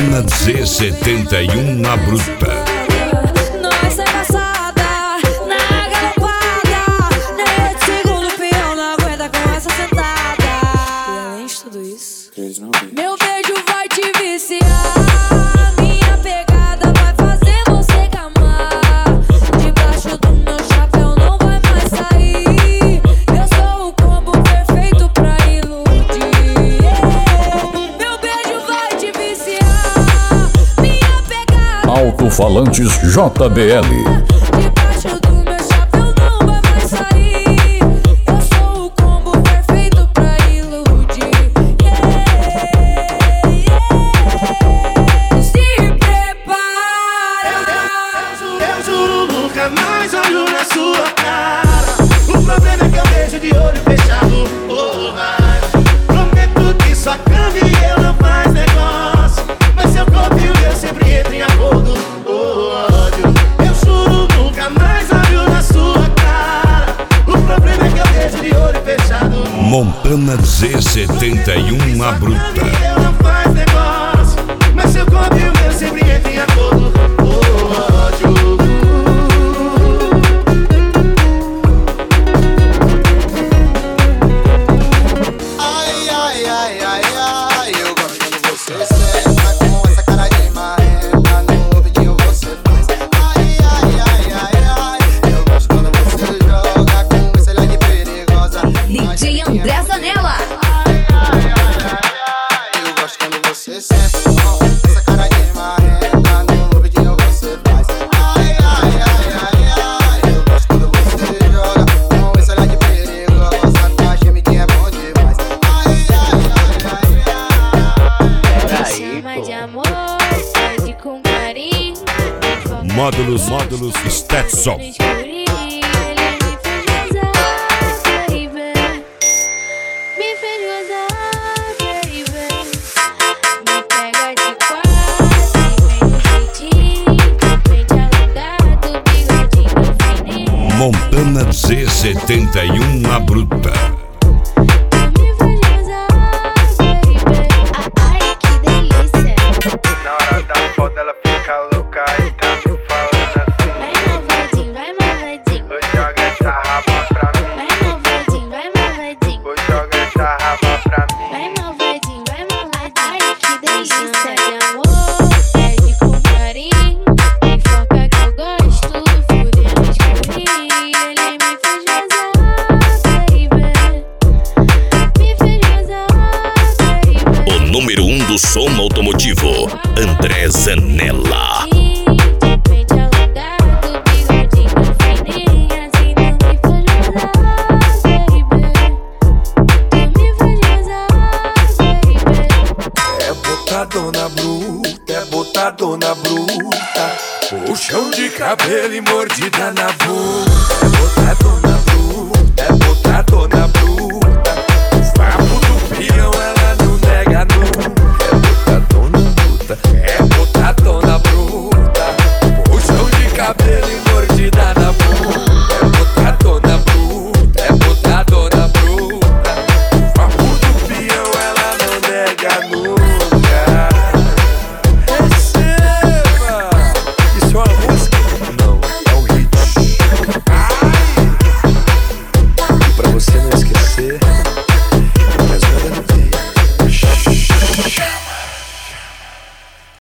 Montana Z71 na bruta. Nós é passada, na galopada. Nem de segundo peão não aguenta com essa sentada. E além de tudo isso, meu beijo vai te viciar. Minha pegada vai fazer você gamar. Debaixo do meu chapéu não vai mais sair. Eu sou o combo perfeito pra iludir. Meu beijo vai te viciar. Minha pegada. Alto-falantes JBL. Debaixo do meu chapéu não vai mais sair. Eu sou o combo perfeito pra iludir. Se prepara. Eu juro nunca mais olho na sua cara. O problema é que eu vejo de olho fechado. Prometo que sua cama e eu não faz negócio, mas seu corpo e o meu sempre entram em acordo. Ódio. Eu juro nunca mais olho na sua cara. O problema é que eu vejo de olho fechado. Montana Z71 na bruta. Eu não faz negócio, mas seu corpo e o meu sempre entram em acordo. Ódio. Ai, ai, ai, ai, ai, eu gosto quando você senta com essa cara de marrenta. No ouvidinho você faz. Ai, ai, ai, ai, ai, eu gosto quando você joga com esse olhar de perigosa. DJ André Zanella. Ai, ai, ai, ai, ai, eu gosto quando você senta com essa cara de marrenta. No ouvidinho você faz. Ai, ai, ai, ai, ai, eu gosto quando você joga com esse olhar de perigosa. Tua gemidinha é bom demais. Ai, ai, ai, ai, ai. Chama de amor, pede com carinho. Módulos Stetson. Ele me fez gozar, baby. Me fez gozar, baby. Me pega de quatro, vem no jeitinho. Vem te alongar do bigodinho fininho. Montana Z71 na bruta. Me fez gozar, baby. Ai, que delícia. Na hora da foto ela fica louca e tá me falando assim. Vai malvadinho. Hoje joga essa raba pra mim. Vai malvadinho, vai malvadinho. Hoje joga essa raba pra mim. Vai malvadinho, vai malvadinho. Ai, que delícia de amor, pede com carinho. Me foca que eu gosto, fudendo escurinho. Ele me fez gozar, baby. Me fez gozar, baby. O número 1 do som automotivo, André Zanella. Vem te alongar do bigodinho fininho. Assim não me faz gozar, baby. Tu me faz gozar, baby. É botadona bruta, é botadona bruta. Puxão de cabelo e mordida na boca. É